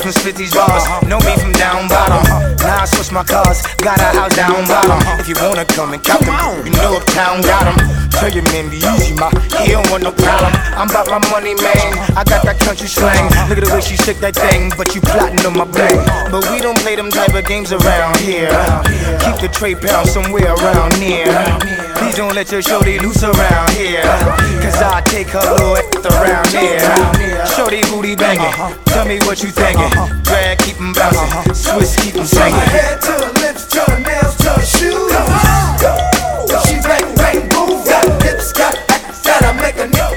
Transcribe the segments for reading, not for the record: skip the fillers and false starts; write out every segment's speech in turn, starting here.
from Spitzy's bars. Know me from down bottom. Now I switch my cars, got a house down bottom. If you wanna come and cop them, you know uptown got them. Tell your man be easy, ma, he don't want no problem. I'm about my money, man, I got that country slang. Look at the way she shake that thing, but you plotting on my bang. But we don't play them type of games around here. Keep the tray pound somewhere around near. Please don't let your shorty loose around here, cause I take her little around here. Shorty booty banging, tell me what you thinking. Drag, keep 'em bouncing, Swiss, keep 'em singing. From her head to her lips, to her nails, to her shoes. She bang, bang, boom, got hips, got ass that'll make a nigga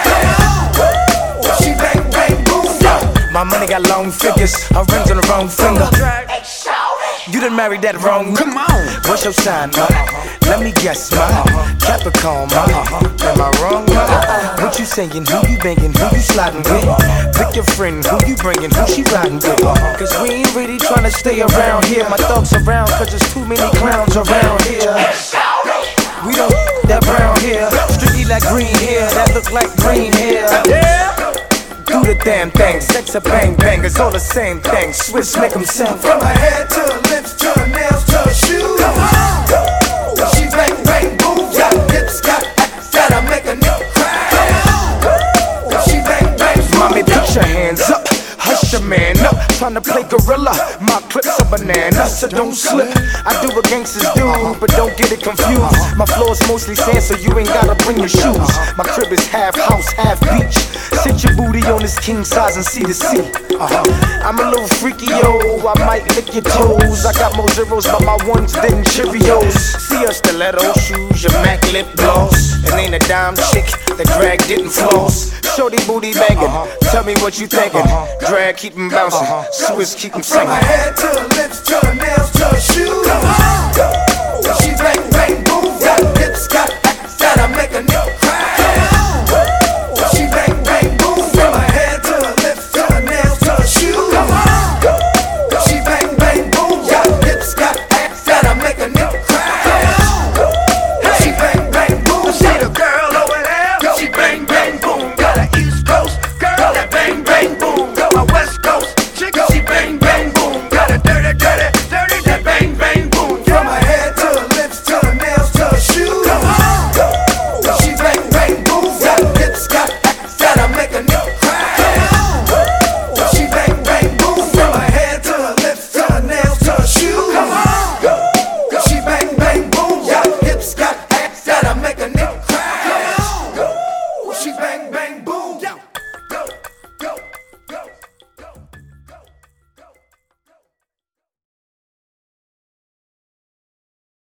cry. She bang, bang, boom. My money got long figures, her rings on the wrong finger. You done married that wrong. Come on. What's your sign, ma? Let me guess, ma. Capricorn, ma. Am I wrong, ma? What you saying? Who you banging? Who you sliding with? Pick your friend. Who you bringing? Who she riding with? Cause we ain't really tryna stay around here. My thugs around cause there's too many clowns around here. We don't that brown hair. Strictly like green hair. That look like green hair. Do the damn thing, sex a bang bang, it's all the same thing. Swiss make 'em sing. From her head to her lips, to her nails, to her shoes. She bang, bang, boom, got hips, got ass that'll make a nigga cry. She bang, bang, boom. Mommy, put your hands up, hush your man up. Tryna play gorilla, my clips are banana, so don't slip. I do what gangsters do, but don't get it confused. My floor is mostly sand, so you ain't gotta bring your shoes. My crib is half house, half beach. Sit your booty on this king size and see the sea. I'm a little freaky, yo, I might lick your toes. I got more zeros by my ones than Cheerios. See your stiletto shoes, your MAC lip gloss. It ain't a dime chick, the drag didn't floss. Shorty booty banging, tell me what you thinking. Drag, keep 'em bouncing, Swiss, keep 'em From singing. her head to her lips, to her nails, to her shoes. She